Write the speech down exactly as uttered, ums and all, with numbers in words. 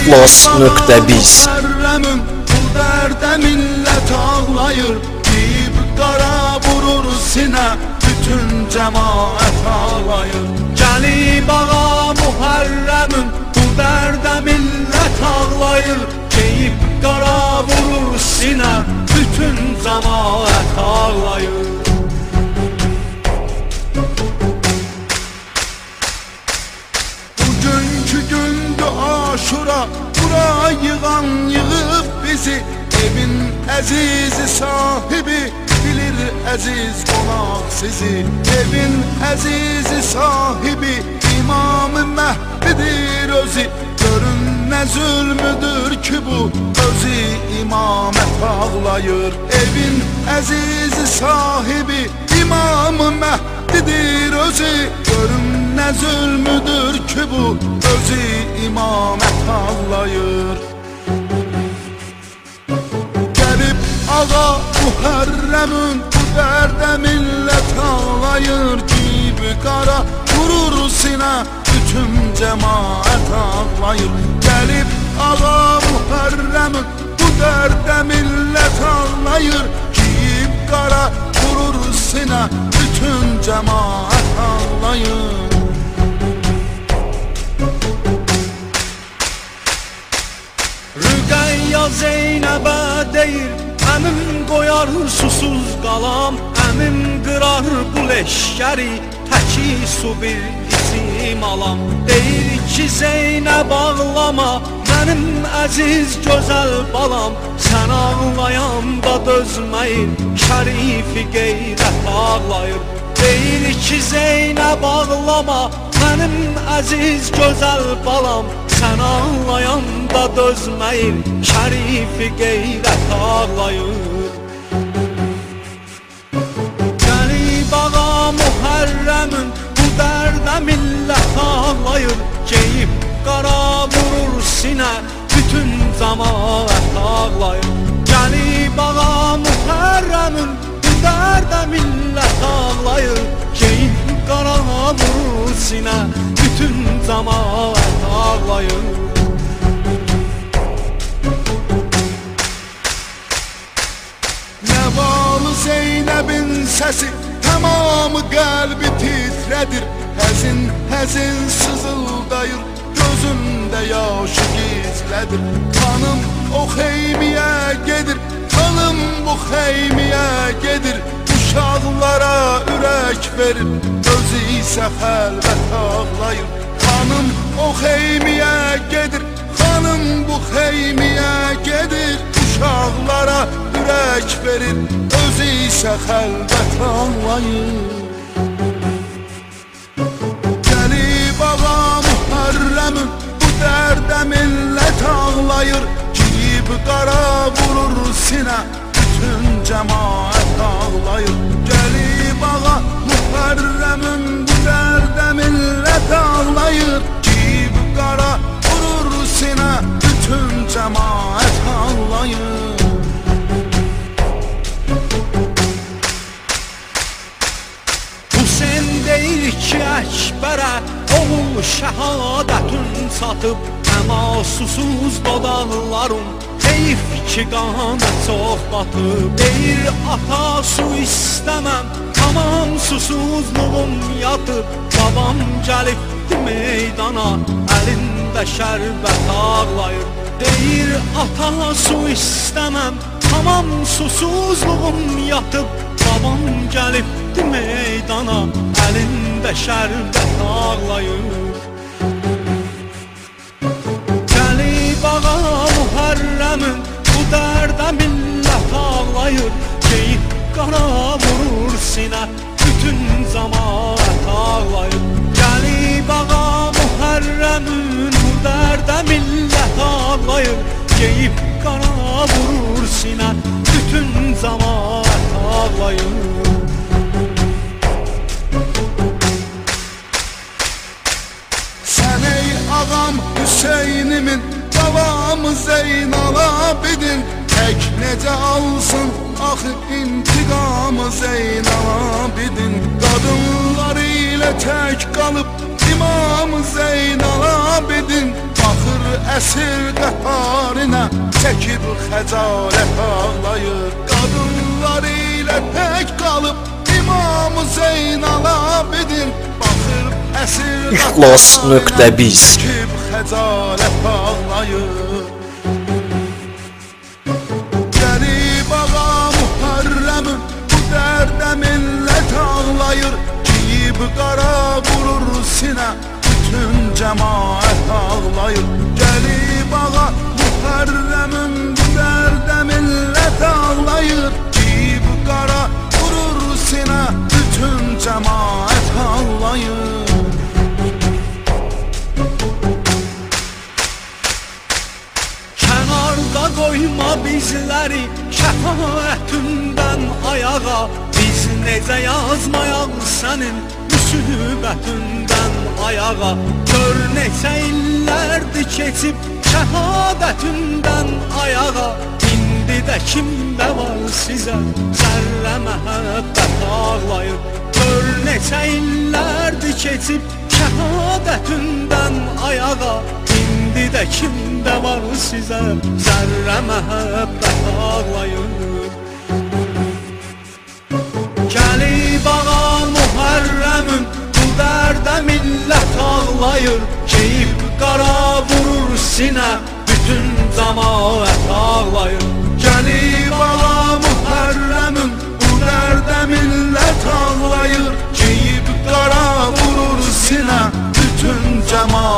Atlas nöqtə biz. Muharremin bu dərdə millət ağlayır, deyib qara vurur sinə, bütün cəmaət ağlayır. Gəlib ağa Muharremin bu dərdə millət ağlayır, deyib qara vurur sinə, bütün cəmaət ağlayır. Bugünkü gündü Aşura, bura yığan yığıb bizi, evin əzizi sahibi bilir əziz qonaq sizi. Evin əzizi sahibi İmam-ı Məhdidir özü, görün nə zülmüdür ki bu, özü imamət ağlayır. Evin əzizi sahibi İmam-ı Məhdidir özü, görün nə zülmüdür ki bu, özü imamət ağlayır. Gəlib ağa Muharremin bu dərdə millət ağlayır, gibi qara vurur sinə, bütün cəmaət ağlayır. Gəlib ağa Muharremin bu dərdə millət ağlayır, gibi qara vurur sinə, bütün cəmaət ağlayır. Rüqəyya Zeynəbə deyir, əmim qoyar susuz qalam, əmim qırar bu leşkəri, təki su bir izim alam. Deyir ki Zeynəb ağlama, mənim əziz gözəl balam, sən ağlayanda dözməyir, şərifi qeyrət ağlayır. Deyir ki Zeynəb ağlama, mənim əziz gözəl balam, sən ağlayanda dözməyir, şərifi qeyrət ağlayır. Gəlib ağa Muharremin bu dərdə millət ağlayır, geyib qara vurur sinə, bütün cəmaət ağlayır. Gəlib ağa Muharremin bu dərdə millət ağlayır, geyib qara vurur sinə, bütün cəmaət ağlayır. Nəvalı Zeynəbin səsi tamamı qəlbi titrədir, həzin həzin sızıldayır, gözündə yaşı gizlədir. Xanım o xeymiyə gedir, xanım bu xeymiyə gedir, uşaqlara ürək verir, özü isə xəlvət ağlayır. Xanım o xeymiyə gedir, xanım bu xeymiyə gedir, uşaqlara ürək verir, özü isə xəlvət ağlayır. Gəlib ağa Muharremin bu dərdə millət ağlayır, giyib qara vurur sinə, bütün cəmaət ağlayır. Gəlib ağa Muharremin bu dərdə millət ağlayır, giyib qara vurur sinə, bütün cəmaət ağlayır. Hüseyn deyir ki Əkbərə, oğul şəhadətün çatıb, əma susuz dodaqlarım, heyf ki qana çox batıb. Deyir ata su istəməm, tamam susuzluğum yatıb, babam gəlibdi meydana, əlində şərbət ağlayır. Deyir ata su istəməm, tamam susuzluğum yatıb, babam gəlibdi meydana, əlində şərbət ağlayır. Gəlib ağa Muharremin bu dərdə millət ağlayır, geyib qara vurur sinə, bütün cəmaət ağlayır. Gəlib ağa Muharremin bu dərdə millət ağlayır, geyib qara vurur sinə, bütün cəmaət ağlayır. Sən ey ağam Hüseynimin, davamı Zeynal Abidin, tək necə alsın axı intiqamı Zeynal Abidin. Qadınlar ilə tək qalıb İmam Zeynal Abidin, Baxır əsir qəharinə, çəkib xəcalət ağlayır. Qadınlar ilə tək qalıb İmam Zeynal Abidin, baxır əsir İxlas nöqtə biz çəkib xəcalət ağlayır. Qərib ağa Muharrəmin bu dərdə millət ağlayır. Giyib qara vurur sinə, bütün cəmaət ağlayır. Qərib ağa Muharrəmin bu dərdə millət ağlayır. Giyib qara vurur sinə, bütün cəmaət ağlayır. Kənarda qoyma bizləri şəfaətindən ayağa. Biz necə yazmayaq sənin müsibətindən ayağa. Gör neçə illərdir keçib şəhadətindən ayağa. İndi də kimdə var sizə zərrə məhəbbət ağlayır. Gör neçə illərdir keçib şəhadətindən ayağa. İndi də kimdə var sizə zərrə məhəbbət ağlayır. Gəlib ağa Muharrəmin bu dərdə millət ağlayır. Keyib qara vurur sinə, bütün cəmaət ağlayır. Gəlib ağa Muharrəmin bu dərdə millət ağlayır. Keyib qara vurur sinə, bütün cəmaət